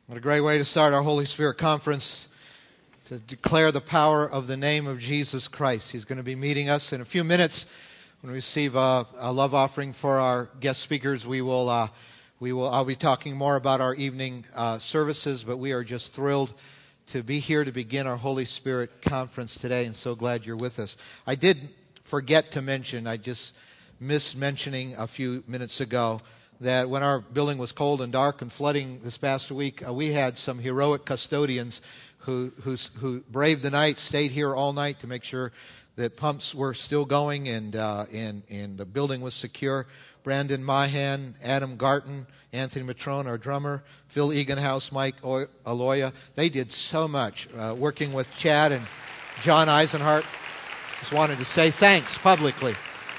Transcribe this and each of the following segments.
What a great way to start our Holy Spirit conference, to declare the power of the name of Jesus Christ. He's going to be meeting us in a few minutes. When we receive a love offering for our guest speakers, I'll be talking more about our evening services, but we are just thrilled to be here to begin our Holy Spirit conference today, and so glad you're with us. I did forget to mention, I just missed mentioning a few minutes ago, that when our building was cold and dark and flooding this past week, we had some heroic custodians who braved the night, stayed here all night to make sure that pumps were still going and the building was secure. Brandon Mahan, Adam Garton, Anthony Matrone, our drummer, Phil Eganhouse, Mike Aloya. They did so much working with Chad and John Eisenhart. Just wanted to say thanks publicly.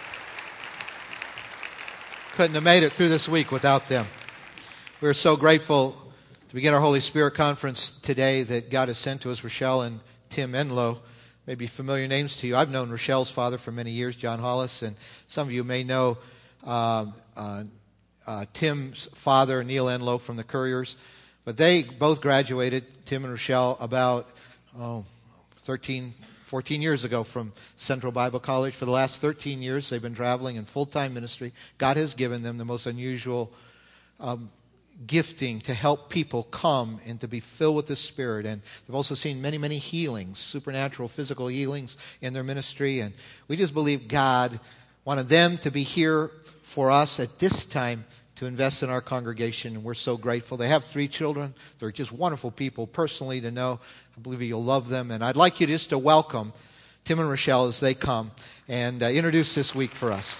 Couldn't have made it through this week without them. We're so grateful to begin our Holy Spirit conference today that God has sent to us Rochelle and Tim Enlow. Maybe familiar names to you. I've known Rochelle's father for many years, John Hollis, and some of you may know Tim's father, Neil Enlow, from the Couriers. But they both graduated, Tim and Rochelle, about 14 years ago from Central Bible College. For the last 13 years, they've been traveling in full-time ministry. God has given them the most unusual gifting to help people come and to be filled with the Spirit. And they've also seen many, many healings, supernatural, physical healings in their ministry. And we just believe God wanted them to be here for us at this time to invest in our congregation, and we're so grateful. They have 3 children. They're just wonderful people personally to know. I believe you'll love them. And I'd like you just to welcome Tim and Rochelle as they come and introduce this week for us.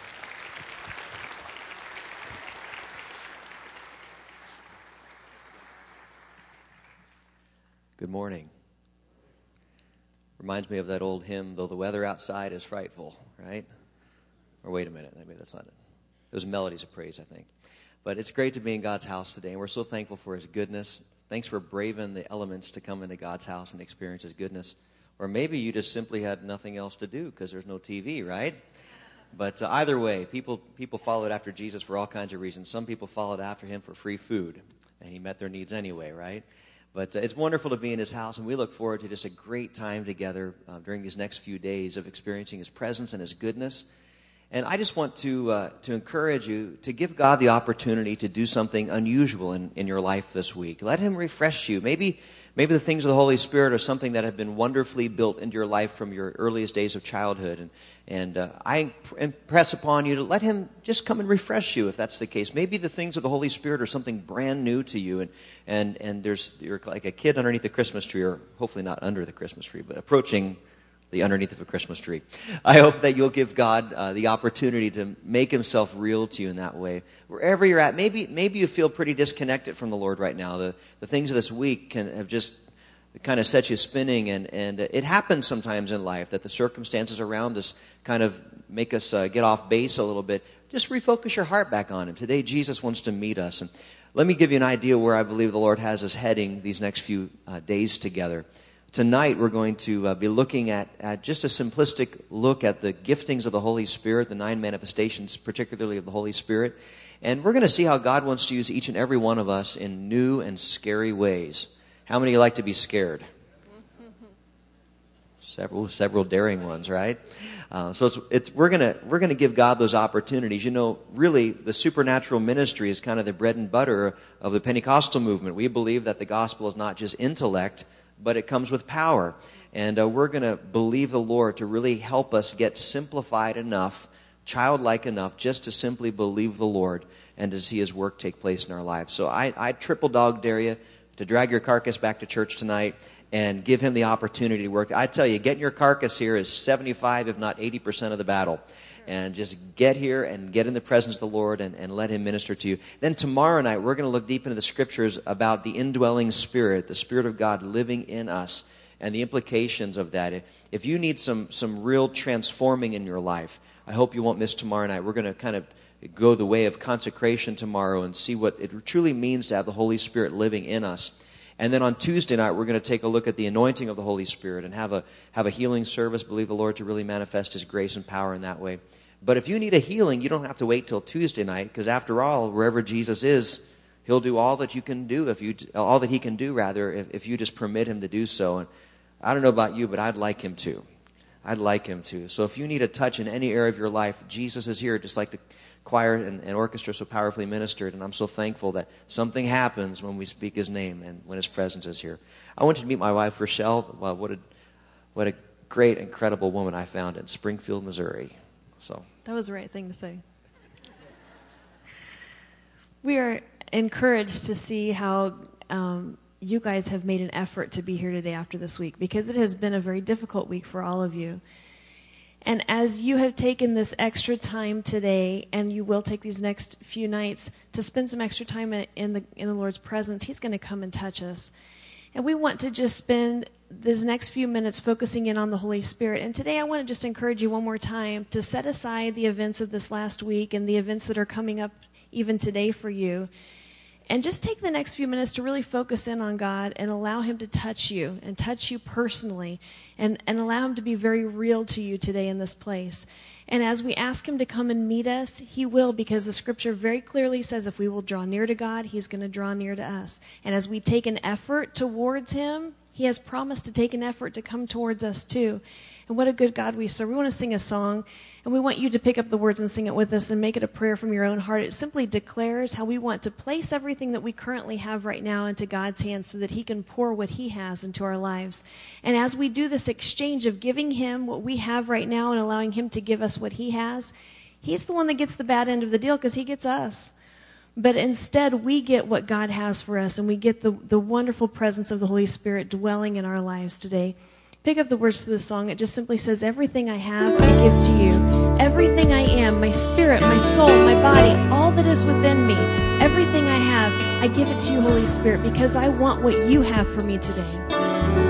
Good morning. Reminds me of that old hymn, "Though the weather outside is frightful," right? Or wait a minute, maybe that's not it. Those melodies of praise, I think. But it's great to be in God's house today, and we're so thankful for His goodness. Thanks for braving the elements to come into God's house and experience His goodness. Or maybe you just simply had nothing else to do because there's no TV, right? But either way, people followed after Jesus for all kinds of reasons. Some people followed after Him for free food, and He met their needs anyway, right? But it's wonderful to be in His house, and we look forward to just a great time together during these next few days of experiencing His presence and His goodness. And I just want to encourage you to give God the opportunity to do something unusual in your life this week. Let Him refresh you. Maybe the things of the Holy Spirit are something that have been wonderfully built into your life from your earliest days of childhood. And I impress upon you to let Him just come and refresh you if that's the case. Maybe the things of the Holy Spirit are something brand new to you. And you're like a kid underneath the Christmas tree, or hopefully not under the Christmas tree, but approaching the underneath of a Christmas tree. I hope that you'll give God the opportunity to make Himself real to you in that way. Wherever you're at, maybe you feel pretty disconnected from the Lord right now. The things of this week have just kind of set you spinning, and it happens sometimes in life that the circumstances around us kind of make us get off base a little bit. Just refocus your heart back on Him. Today, Jesus wants to meet us. And let me give you an idea where I believe the Lord has us heading these next few days together. Tonight, we're going to be looking at just a simplistic look at the giftings of the Holy Spirit, the 9 manifestations, particularly of the Holy Spirit. And we're going to see how God wants to use each and every one of us in new and scary ways. How many of you like to be scared? Several daring ones, right? So we're going to give God those opportunities. You know, really, the supernatural ministry is kind of the bread and butter of the Pentecostal movement. We believe that the gospel is not just intellect, but it comes with power. And we're going to believe the Lord to really help us get simplified enough, childlike enough, just to simply believe the Lord and to see His work take place in our lives. So I triple dog dare you to drag your carcass back to church tonight and give Him the opportunity to work. I tell you, getting your carcass here is 75, if not 80% of the battle. And just get here and get in the presence of the Lord and let Him minister to you. Then tomorrow night, we're going to look deep into the Scriptures about the indwelling Spirit, the Spirit of God living in us, and the implications of that. If you need some real transforming in your life, I hope you won't miss tomorrow night. We're going to kind of go the way of consecration tomorrow and see what it truly means to have the Holy Spirit living in us. And then on Tuesday night, we're going to take a look at the anointing of the Holy Spirit and have a healing service, believe the Lord to really manifest His grace and power in that way. But if you need a healing, you don't have to wait till Tuesday night, because after all, wherever Jesus is, He'll do all that you can do all that he can do rather if you just permit him to do so. And I don't know about you, but I'd like him to. I'd like him to. So if you need a touch in any area of your life, Jesus is here, just like the choir and orchestra so powerfully ministered. And I'm so thankful that something happens when we speak his name and when his presence is here. I went to meet my wife, Rochelle. Well, what a great, incredible woman I found in Springfield, Missouri. So that was the right thing to say. We are encouraged to see how you guys have made an effort to be here today after this week, because it has been a very difficult week for all of you. And as you have taken this extra time today, and you will take these next few nights to spend some extra time in the Lord's presence, he's going to come and touch us. And we want to just spend these next few minutes focusing in on the Holy Spirit. And today I want to just encourage you one more time to set aside the events of this last week and the events that are coming up even today for you. And just take the next few minutes to really focus in on God and allow him to touch you and touch you personally and allow him to be very real to you today in this place. And as we ask him to come and meet us, he will, because the scripture very clearly says if we will draw near to God, he's going to draw near to us. And as we take an effort towards him, he has promised to take an effort to come towards us too. And what a good God we serve. We want to sing a song, and we want you to pick up the words and sing it with us and make it a prayer from your own heart. It simply declares how we want to place everything that we currently have right now into God's hands so that he can pour what he has into our lives. And as we do this exchange of giving him what we have right now and allowing him to give us what he has, he's the one that gets the bad end of the deal because he gets us. But instead, we get what God has for us, and we get the wonderful presence of the Holy Spirit dwelling in our lives today. Pick up the words to the song. It just simply says, everything I have, I give to you. Everything I am, my spirit, my soul, my body, all that is within me, everything I have, I give it to you, Holy Spirit, because I want what you have for me today.